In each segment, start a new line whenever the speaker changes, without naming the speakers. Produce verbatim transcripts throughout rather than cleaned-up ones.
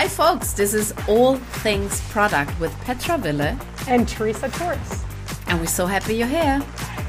Hi, folks. This is All Things Product with Petra Wille
and Teresa Torres.
And we're so happy you're here.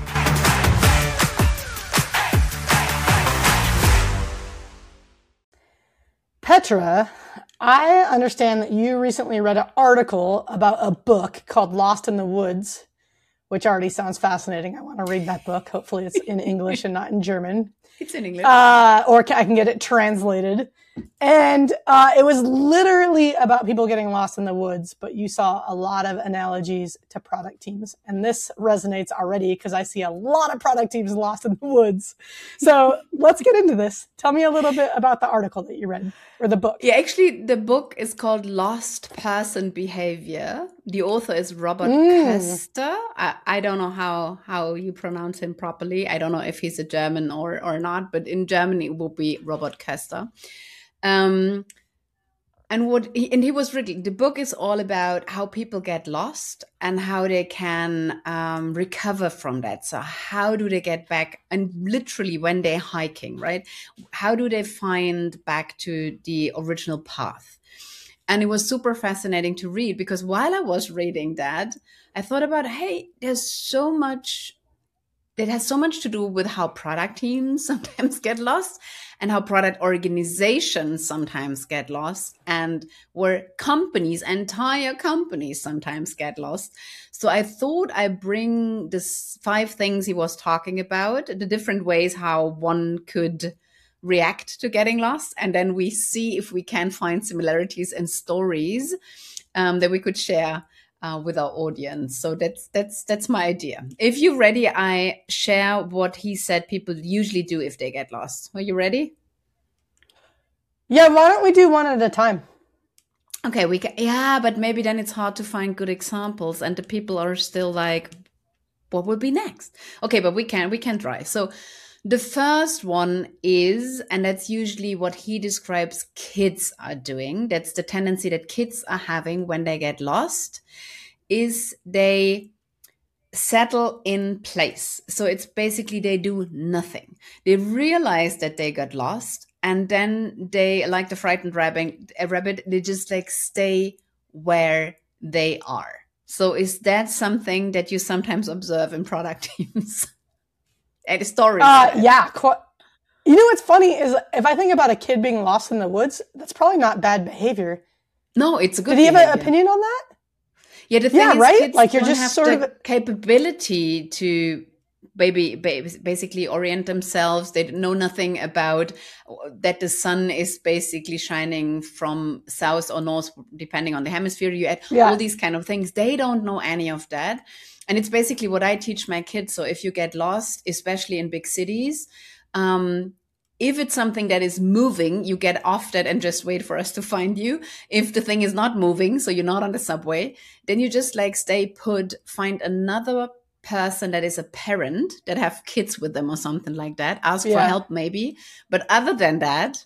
Petra, I understand that you recently read an article about a book called Lost in the Woods, which already sounds fascinating. I want to read that book. Hopefully it's in English and not in German.
It's in English.
Uh, or I can get it translated. And uh, it was literally about people getting lost in the woods, but you saw a lot of analogies to product teams. And this resonates already because I see a lot of product teams lost in the woods. So let's get into this. Tell me a little bit about the article that you read or the book.
Yeah, actually, the book is called Lost Person Behavior. The author is Robert
Mm.
Köster. I, I don't know how, how you pronounce him properly. I don't know if he's a German or, or not, but in Germany it will be Robert Köster. Um, and what he, and he was really, the book is all about how people get lost and how they can um, recover from that. So how do they get back? And literally when they're hiking, right? How do they find back to the original path? And it was super fascinating to read because while I was reading that, I thought about, hey, there's so much it has so much to do with how product teams sometimes get lost and how product organizations sometimes get lost and where companies, entire companies sometimes get lost. So I thought I bring this five things he was talking about, the different ways how one could react to getting lost. And then we see if we can find similarities and stories um, that we could share Uh, with our audience. So that's that's that's my idea. If you're ready, I share what he said people usually do if they get lost. Are you ready?
Yeah, why don't we do one at a time?
Okay, we can. Yeah, but maybe then it's hard to find good examples, and the people are still like, "What will be next?" Okay, but we can we can try. So the first one is, and that's usually what he describes kids are doing. That's the tendency that kids are having when they get lost, is they settle in place. So it's basically they do nothing. They realize that they got lost, and then they, like the frightened rabbit, a rabbit, they just like stay where they are. So is that something that you sometimes observe in product teams? And stories.
Uh, yeah. Qu- you know what's funny is if I think about a kid being lost in the woods, that's probably not bad behavior.
No, it's a good
Did he have
behavior.
an opinion on that?
Yeah, the thing
Yeah,
is,
right?
kids
Like, you're
don't
just
have
sort
the
of-
capability to baby, ba- basically orient themselves. They know nothing about that the sun is basically shining from south or north, depending on the hemisphere you at.
Yeah.
All these kind of things. They don't know any of that. And it's basically what I teach my kids. So if you get lost, especially in big cities, um, if it's something that is moving, you get off that and just wait for us to find you. If the thing is not moving, so you're not on the subway, then you just like stay put, find another person that is a parent that have kids with them or something like that. Ask for
Yeah.
help maybe. But other than that,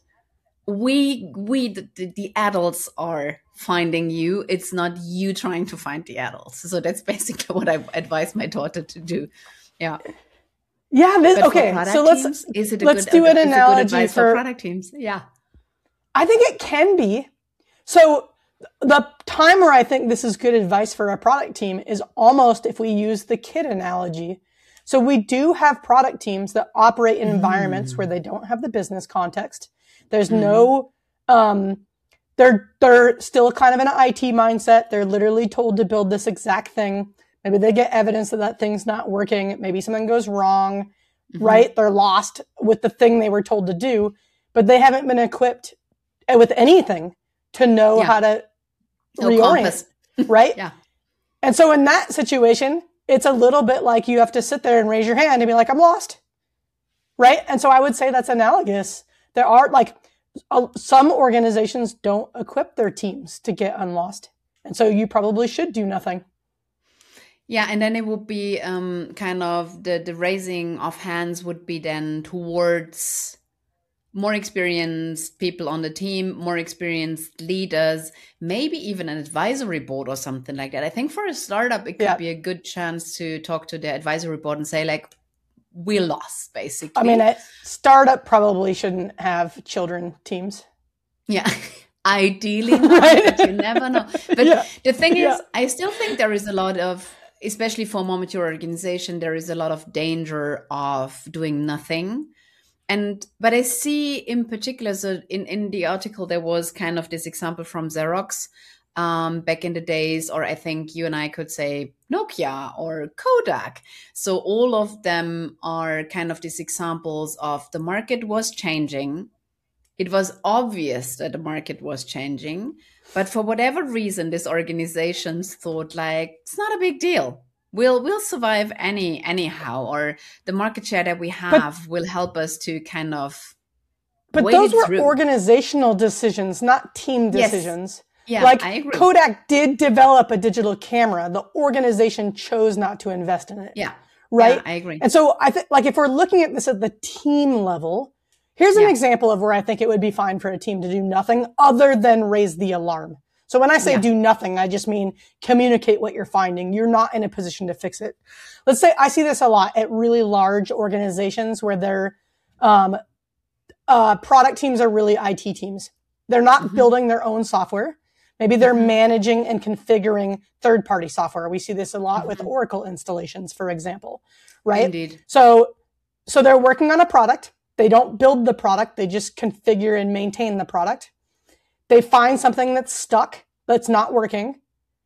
we, we, the, the adults are finding you. It's not you trying to find the adults. So that's basically what I advise my daughter to do. Yeah.
Yeah. This,
But for
okay.
product
So let's
teams, is it a
let's
good,
do an
is it good
analogy
advice for
for.
product teams? Yeah.
I think it can be. So the time where I think this is good advice for a product team is almost if we use the kid analogy. So we do have product teams that operate in environments
Mm.
where they don't have the business context. There's no, um, they're, they're still kind of in an I T mindset. They're literally told to build this exact thing. Maybe they get evidence that that thing's not working. Maybe something goes wrong,
Mhm.
right? They're lost with the thing they were told to do, but they haven't been equipped with anything to know
Yeah.
how to
No
reorient,
compass.
right?
Yeah.
And so in that situation, it's a little bit like you have to sit there and raise your hand and be like, I'm lost, right? And so I would say that's analogous. There are like uh, some organizations don't equip their teams to get unlost. And so you probably should do nothing.
Yeah, and then it would be um, kind of the, the raising of hands would be then towards more experienced people on the team, more experienced leaders, maybe even an advisory board or something like that. I think for a startup, it could
Yeah.
be a good chance to talk to the advisory board and say, like, we're lost, basically.
I mean, a startup probably shouldn't have children teams.
Yeah. Ideally not,
Right?
but you never know. But
Yeah.
the thing is,
Yeah.
I still think there is a lot of, especially for a more mature organization, there is a lot of danger of doing nothing. And but I see in particular, so in, in the article there was kind of this example from Xerox um, back in the days, or I think you and I could say Nokia or Kodak. So all of them are kind of these examples of the market was changing. It was obvious that the market was changing, but for whatever reason, these organizations thought like it's not a big deal. We'll we'll survive any anyhow, or the market share that we have
But,
will help us to kind of
but
wait
those
it
were
through.
organizational decisions, not team
Yes,
decisions.
yeah,
Like
I agree.
Kodak did develop a digital camera. The organization chose not to invest in it.
Yeah,
Right?
yeah, I agree.
And so I think, like, if we're looking at this at the team level, here's an
Yeah.
example of where I think it would be fine for a team to do nothing other than raise the alarm. So when I say
Yeah.
do nothing, I just mean communicate what you're finding. You're not in a position to fix it. Let's say I see this a lot at really large organizations where their um, uh, product teams are really I T teams. They're not
Mhm.
building their own software. Maybe they're
Mhm.
managing and configuring third-party software. We see this a lot with
Mhm.
Oracle installations, for example, right?
Indeed.
So, so they're working on a product. They don't build the product. They just configure and maintain the product. They find something that's stuck, that's not working.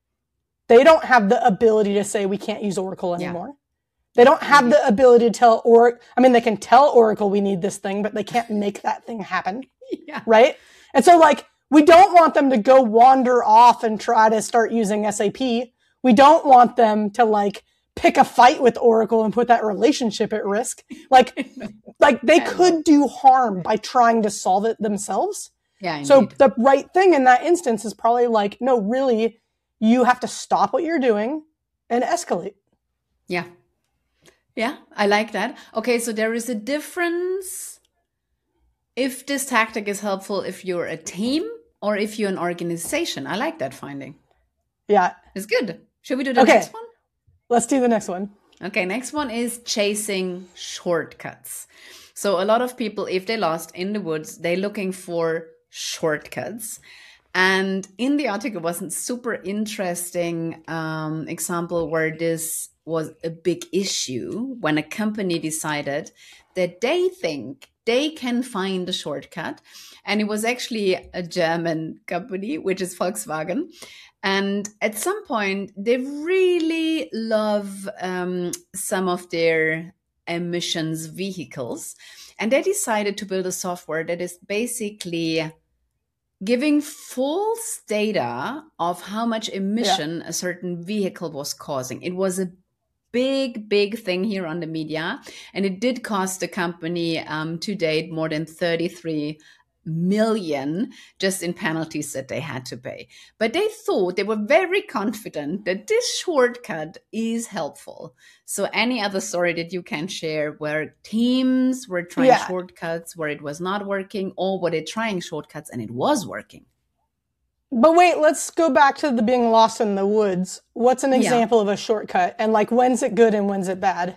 They don't have the ability to say, we can't use Oracle
Yeah.
anymore. They don't have
Indeed.
the ability to tell Oracle. I mean, they can tell Oracle we need this thing, but they can't make that thing happen.
Yeah.
Right? And so, like, we don't want them to go wander off and try to start using S A P. We don't want them to, like, pick a fight with Oracle and put that relationship at risk. Like, like they
I know.
could do harm by trying to solve it themselves.
Yeah,
So
indeed.
the right thing in that instance is probably like, no, really, you have to stop what you're doing and escalate.
Yeah. Yeah, I like that. Okay, so there is a difference if this tactic is helpful if you're a team or if you're an organization. I like that finding.
Yeah.
It's good. Should we do the
Okay.
next one?
Let's do the next one.
Okay, next one is chasing shortcuts. So a lot of people, if they lost in the woods, they're looking for shortcuts. And in the article was a super interesting um, example where this was a big issue when a company decided that they think they can find a shortcut. And it was actually a German company, which is Volkswagen. And at some point, they really love um, some of their emissions vehicles. And they decided to build a software that is basically giving false data of how much emission yeah. a certain vehicle was causing. It was a big, big thing here on the media. And it did cost the company um, to date more than thirty-three million just in penalties that they had to pay. But they thought, they were very confident that this shortcut is helpful. So any other story that you can share where teams were trying yeah. shortcuts, where it was not working, or were they trying shortcuts and it was working?
But wait, let's go back to the being lost in the woods. What's an example yeah. of a shortcut? And like, when's it good and when's it bad?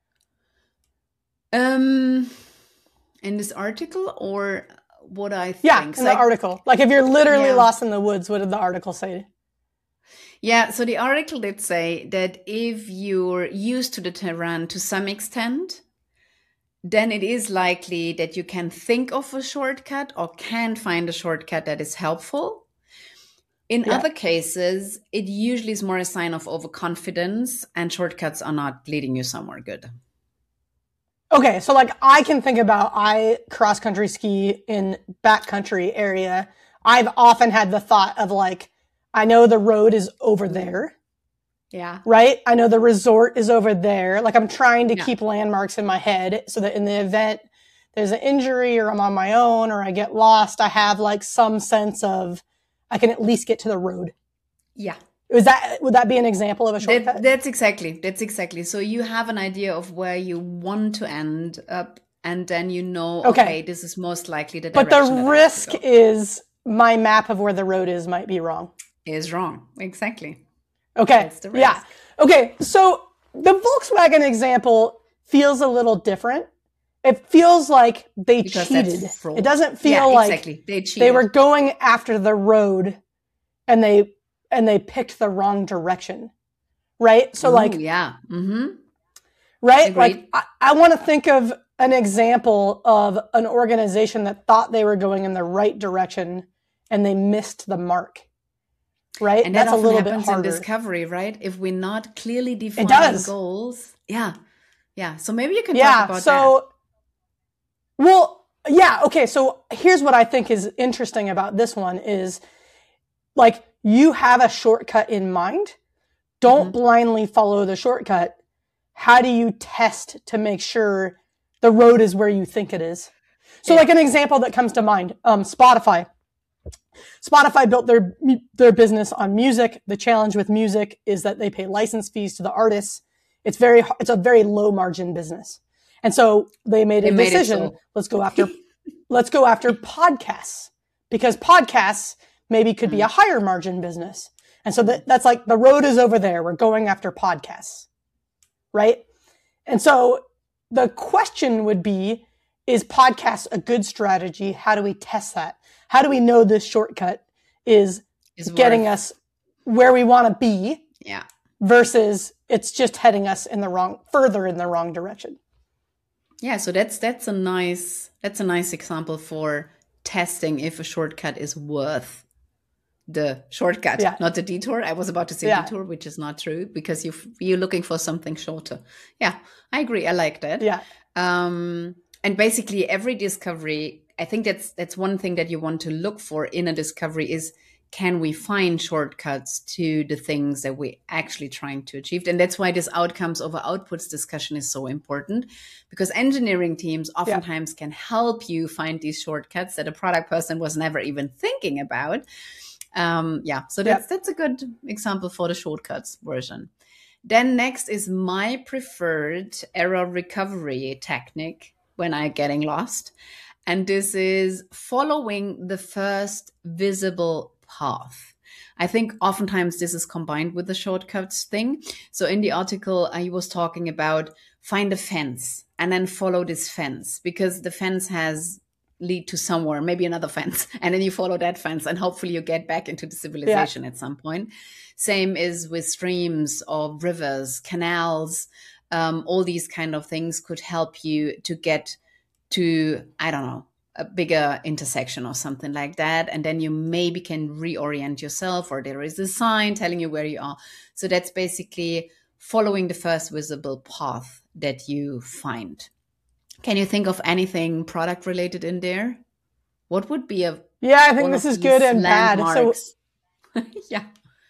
Um, in this article or what I think?
Yeah, in
so
the
I,
article. Like if you're literally
yeah.
lost in the woods, what did the article say?
Yeah, so the article did say that if you're used to the terrain to some extent, then it is likely that you can think of a shortcut or can find a shortcut that is helpful. In yeah. other cases, it usually is more a sign of overconfidence and shortcuts are not leading you somewhere good.
Okay, so like I can think about, I cross-country ski in backcountry area. I've often had the thought of like, I know the road is over there.
Yeah.
Right? I know the resort is over there. Like I'm trying to
yeah.
keep landmarks in my head so that in the event there's an injury or I'm on my own or I get lost, I have like some sense of I can at least get to the road.
Yeah.
Is that, would that be an example of a shortcut?
That, that's exactly, that's exactly. So you have an idea of where you want to end up and then you know, okay, okay this is most likely the direction.
But the risk is my map of where the road is might be wrong.
Is wrong. Exactly.
Okay.
That's the risk.
Yeah. Okay. So the Volkswagen example feels a little different it feels like they
Because
cheated.
that's fraud.
It doesn't feel
Yeah,
like
exactly. They
they
cheated.
were going after the road and they and they picked the wrong direction. Right? So
Ooh,
like
yeah. Mm-hmm.
right?
Agreed.
Like I, I want to think of an example of an organization that thought they were going in the right direction and they missed the mark. Right?
And that
That's a
often
little bit
happens in
harder.
discovery, right? If we're not clearly
It
defining
does.
goals. Yeah. Yeah. So maybe you can
Yeah.
talk about that.
So, well, yeah. Okay. So here's what I think is interesting about this one is like you have a shortcut in mind. Don't
Mhm.
blindly follow the shortcut. How do you test to make sure the road is where you think it is? So
Yeah.
like an example that comes to mind, um, Spotify. Spotify built their their business on music. The challenge with music is that they pay license fees to the artists. It's very it's a very low margin business. And so they made a
They made it
decision,
so.
let's go after let's go after podcasts because podcasts maybe could be a higher margin business. And so that, that's like the road is over there. We're going after podcasts. Right? And so the question would be, is podcasts a good strategy? How do we test that? How do we know this shortcut is
Is
getting
worth-
us where we want to be
Yeah.
versus it's just heading us in the wrong, further in the wrong direction?
Yeah, so that's that's a nice that's a nice example for testing if a shortcut is worth the shortcut,
Yeah.
not the detour. I was about to say
Yeah.
detour, which is not true because you you're looking for something shorter. Yeah, I agree. I like that.
Yeah.
Um, and basically, every discovery, I think that's that's one thing that you want to look for in a discovery is, can we find shortcuts to the things that we're actually trying to achieve? And that's why this outcomes over outputs discussion is so important, because engineering teams oftentimes yeah. can help you find these shortcuts that a product person was never even thinking about. Um, yeah, so that's, yeah. that's a good example for the shortcuts version. Then next is my preferred error recovery technique when I'm getting lost. And this is following the first visible path. I think oftentimes this is combined with the shortcuts thing. So in the article, I was talking about find a fence and then follow this fence, because the fence has lead to somewhere, maybe another fence, and then you follow that fence and hopefully you get back into the civilization yeah. at some point. Same is with streams or rivers, canals, um, all these kind of things could help you to get to, I don't know, a bigger intersection or something like that. And then you maybe can reorient yourself, or there is a sign telling you where you are. So that's basically following the first visible path that you find. Can you think of anything product related in there? What would be a
yeah? I think this is good and
landmarks?
bad. So
yeah,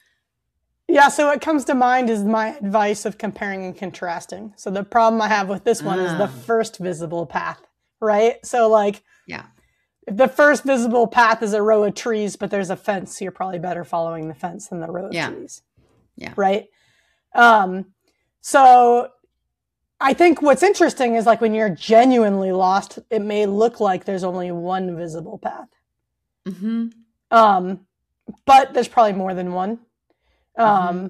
yeah. So what comes to mind is my advice of comparing and contrasting. So the problem I have with this one ah. is the first visible path, right? So like,
yeah,
if the first visible path is a row of trees, but there's a fence, you're probably better following the fence than the row of
yeah.
trees.
Yeah.
Right. Um. So. I think what's interesting is like when you're genuinely lost, it may look like there's only one visible path.
Mm-hmm.
Um, but there's probably more than one. Um, mm-hmm.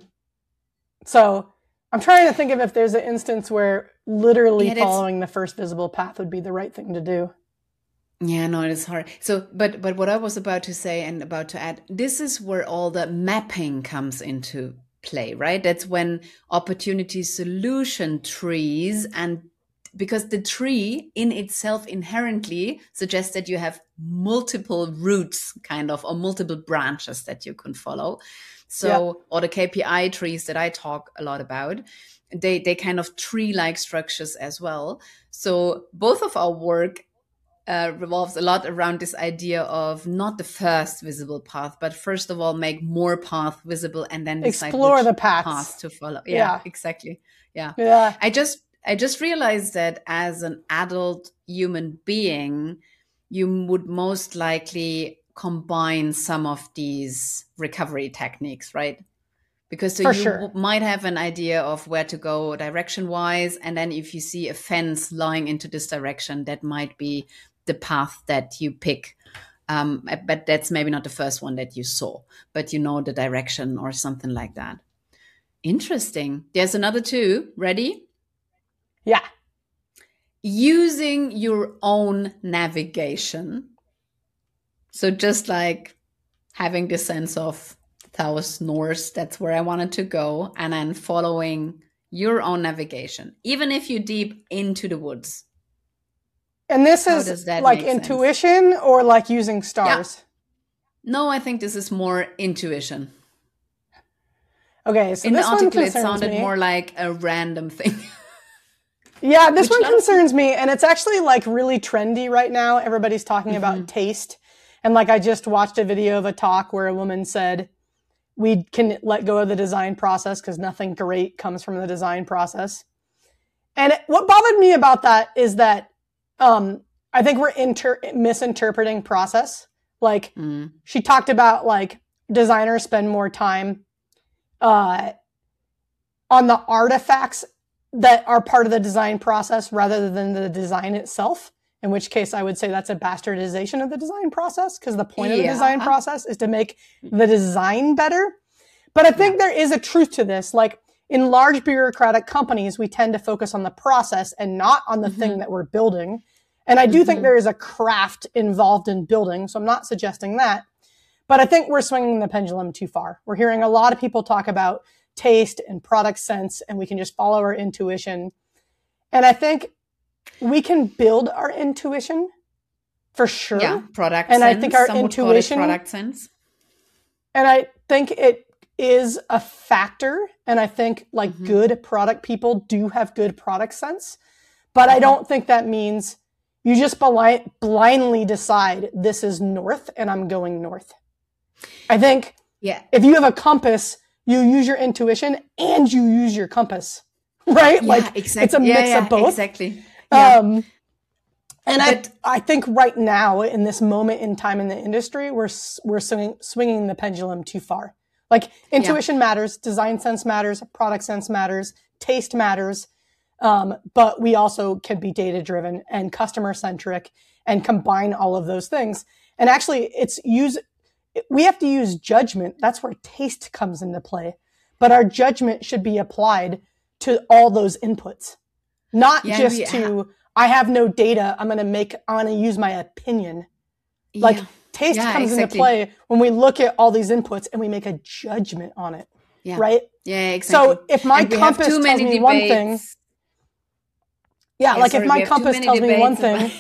So I'm trying to think of if there's an instance where literally yeah, following the first visible path would be the right thing to do.
Yeah, no, it is hard. So, but but what I was about to say and about to add, this is where all the mapping comes into play, right? That's when opportunity solution trees, and because the tree in itself inherently suggests that you have multiple roots kind of, or multiple branches that you can follow. So, yeah. or the K P I trees that I talk a lot about, they, they kind of tree-like structures as well. So both of our work Uh, revolves a lot around this idea of not the first visible path, but first of all, make more path visible and then decide
explore
which
the paths.
path to follow. Yeah,
yeah,
exactly. Yeah.
Yeah.
I just, I just realized that as an adult human being, you would most likely combine some of these recovery techniques, right? Because so
For
you
sure.
w- might have an idea of where to go direction-wise. And then if you see a fence lying into this direction, that might be the path that you pick. Um, but that's maybe not the first one that you saw, but you know the direction or something like that. Interesting. There's another two. Ready?
Yeah.
using your own navigation. So just like having the sense of south north, that's where I wanted to go, and then following your own navigation, even if you're deep into the woods.
And this How is like intuition sense? Or like using stars?
Yeah. No, I think this is more intuition.
Okay, so
in
this
the article,
one
it sounded
me.
more like a random thing.
Yeah, this Which one concerns me, and it's actually like really trendy right now. Everybody's talking mm-hmm. about taste. And like I just watched a video of a talk where a woman said, we can let go of the design process because nothing great comes from the design process. And it, what bothered me about that is that um, I think we're inter- misinterpreting process. Like mm. she talked about like designers spend more time uh, on the artifacts that are part of the design process rather than the design itself. In which case I would say that's a bastardization of the design process because the point yeah. of the design process is to make the design better. But I think yeah. there is a truth to this. Like in large bureaucratic companies, we tend to focus on the process and not on the mm-hmm. thing that we're building. And I do mm-hmm. think there is a craft involved in building. So I'm not suggesting that. But I think we're swinging the pendulum too far. We're hearing a lot of people talk about taste and product sense, and we can just follow our intuition. And I think we can build our intuition for sure.
Yeah, product
and
sense.
I think our
Some
intuition,
product sense.
And I think it is a factor. And I think like mm-hmm. good product people do have good product sense. But mm-hmm. I don't think that means you just blind, blindly decide this is north and I'm going north. I think
yeah.
if you have a compass, you use your intuition and you use your compass, right?
Yeah,
like
exactly.
It's a
yeah,
mix
yeah,
of both.
Exactly. Yeah.
Um, and
but,
I, I think right now in this moment in time in the industry, we're, we're swinging, swinging the pendulum too far. Like intuition yeah. matters, design sense matters, product sense matters, taste matters. Um, but we also can be data driven and customer centric and combine all of those things. And actually it's use, we have to use judgment. That's where taste comes into play, but our judgment should be applied to all those inputs. Not yeah, just to, ha- I have no data, I'm going to make, I'm going to use my opinion. Yeah. Like taste yeah, comes exactly. into play when we look at all these inputs and we make a judgment on it.
Yeah.
Right?
Yeah, exactly.
So if my compass tells me debates. one thing, yeah, yeah like sorry, if my compass tells me one thing,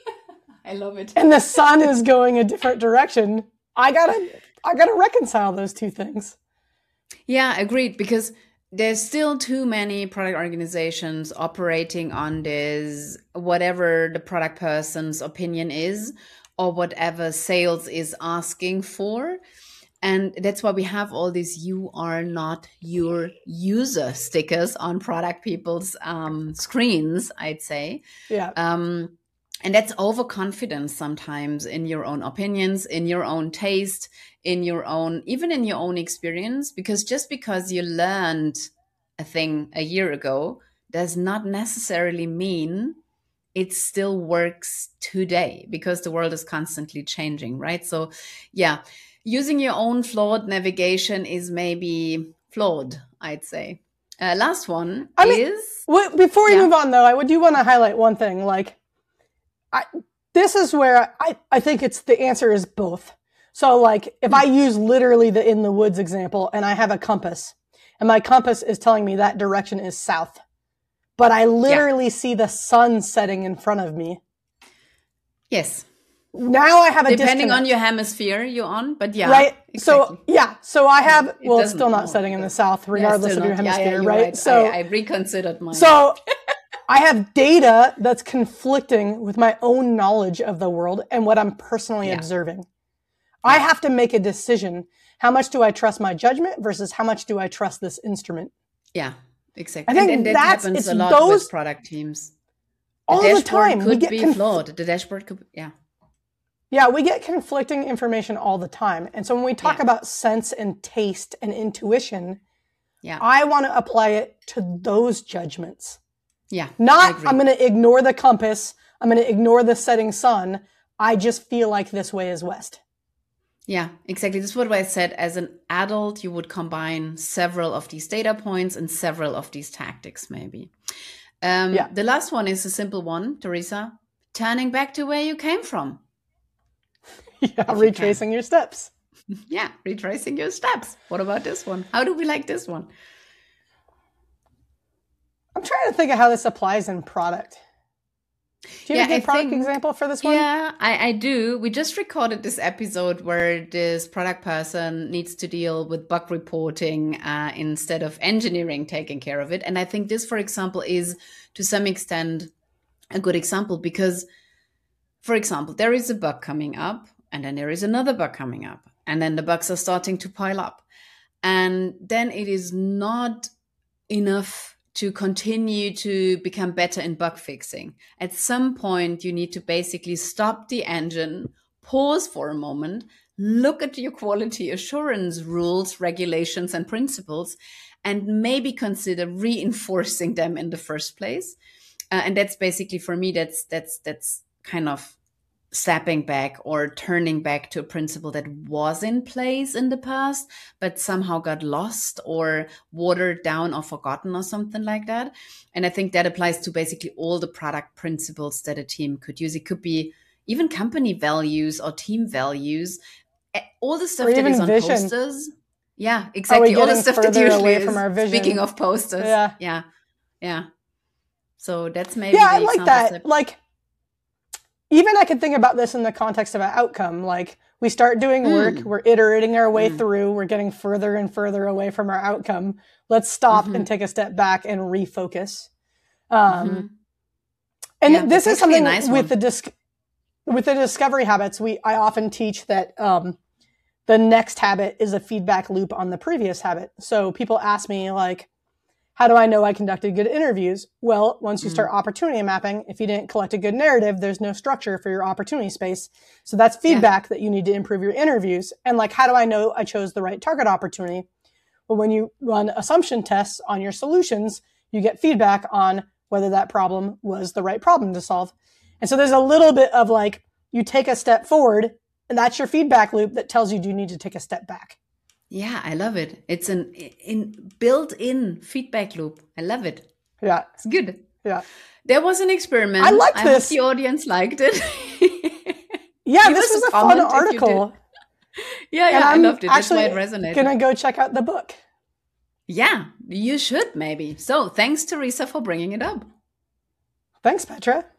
I love it.
And the sun is going a different direction, I gotta, I gotta reconcile those two things.
Yeah, agreed. Because there's still too many product organizations operating on this, whatever the product person's opinion is or whatever sales is asking for. And that's why we have all these "you are not your user" stickers on product people's um, screens, I'd say.
Yeah.
Um, and that's overconfidence sometimes in your own opinions, in your own taste, in your own, even in your own experience, because just because you learned a thing a year ago does not necessarily mean it still works today, because the world is constantly changing, right? So yeah, using your own flawed navigation is maybe flawed, I'd say. Uh, last one
I
is...
mean, wait, before we yeah. move on though, I would do want to highlight one thing. Like, I, this is where I, I think it's the answer is both. So like if I use literally the in the woods example and I have a compass and my compass is telling me that direction is south, but I literally yeah. see the sun setting in front of me.
Yes.
Now I have a
Depending
disconnect.
on your hemisphere you're on, but yeah.
Right.
Exactly.
So yeah. So I have,
it
well, it's still not setting in the south regardless
yeah,
of your
not.
hemisphere,
yeah, yeah,
right?
right?
So
I, I reconsidered mine.
So I have data that's conflicting with my own knowledge of the world and what I'm personally yeah. observing. Yeah. I have to make a decision. How much do I trust my judgment versus how much do I trust this instrument?
Yeah, exactly.
I think
and, and that
that's
happens
it's
a lot
those,
with product teams. The
all the time.
Could
we get
be
conf-
flawed. The dashboard could, yeah.
Yeah, we get conflicting information all the time. And so when we talk
yeah.
about sense and taste and intuition,
yeah.
I want to apply it to those judgments.
Yeah.
Not, I'm going to ignore the compass. I'm going to ignore the setting sun. I just feel like this way is west.
Yeah, exactly. This is what I said. As an adult, you would combine several of these data points and several of these tactics, maybe. Um,
Yeah.
The last one is a simple one, Teresa. Turning back to where you came from.
Yeah, retracing your steps.
Yeah, retracing your steps. What about this one? How do we like this one?
I'm trying to think of how this applies in product. Do you have
Yeah,
a good
I
product
think-
example for this one?
Yeah, I, I do. We just recorded this episode where this product person needs to deal with bug reporting uh, instead of engineering taking care of it. And I think this, for example, is to some extent a good example because, for example, there is a bug coming up and then there is another bug coming up and then the bugs are starting to pile up. And then it is not enough to continue to become better in bug fixing. At some point, you need to basically stop the engine, pause for a moment, look at your quality assurance rules, regulations, and principles, and maybe consider reinforcing them in the first place. Uh, and that's basically, for me, that's that's that's kind of stepping back or turning back to a principle that was in place in the past, but somehow got lost or watered down or forgotten or something like that. And I think that applies to basically all the product principles that a team could use. It could be even company values or team values, all the stuff
Or
that
even
is on
vision.
posters. Yeah, exactly.
Are we
All the
getting
stuff that
further
usually
away from
is,
our vision?
speaking of posters.
Yeah.
Yeah. Yeah. So that's maybe
Yeah, I
the
like
examples
that. Like, even I could think about this in the context of an outcome. Like, we start doing work,
Mm.
we're iterating our way
Mm.
through, we're getting further and further away from our outcome. Let's stop
Mhm.
and take a step back and refocus. Um,
Mhm.
And
Yeah,
this
that's
is
actually a
something
nice
with
one.
the dis- with the discovery habits. We I often teach that um, the next habit is a feedback loop on the previous habit. So people ask me like, how do I know I conducted good interviews? Well, once you
Mm.
start opportunity mapping, if you didn't collect a good narrative, there's no structure for your opportunity space. So that's feedback that you need to improve your interviews. And like, how do I know I chose the right target opportunity? Well, when you run assumption tests on your solutions, you get feedback on whether that problem was the right problem to solve. And so there's a little bit of like, you take a step forward and that's your feedback loop that tells you, do you need to take a step back?
Yeah, I love it. It's an in built-in feedback loop. I love it.
Yeah.
It's good.
Yeah.
There was an experiment.
I liked
I
this.
hope the audience liked it.
Yeah,
Give
this
us
was
a
a fun
comment if you
article.
Yeah,
And
yeah, I
I'm
loved it. That's why it
actually
resonated.
gonna go check out the book.
Yeah, you should maybe. So thanks, Teresa, for bringing it up.
Thanks, Petra.